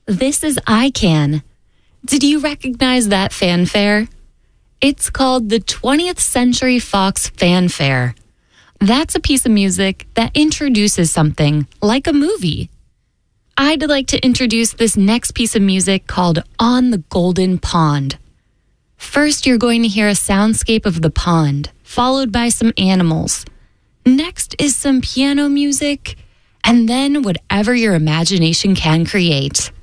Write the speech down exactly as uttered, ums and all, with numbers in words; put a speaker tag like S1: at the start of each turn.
S1: This is I Can. Did you recognize that fanfare? It's called the twentieth Century Fox Fanfare. That's a piece of music that introduces something like a movie. I'd like to introduce this next piece of music called On the Golden Pond. First, you're going to hear a soundscape of the pond, followed by some animals. Next is some piano music, and then whatever your imagination can create.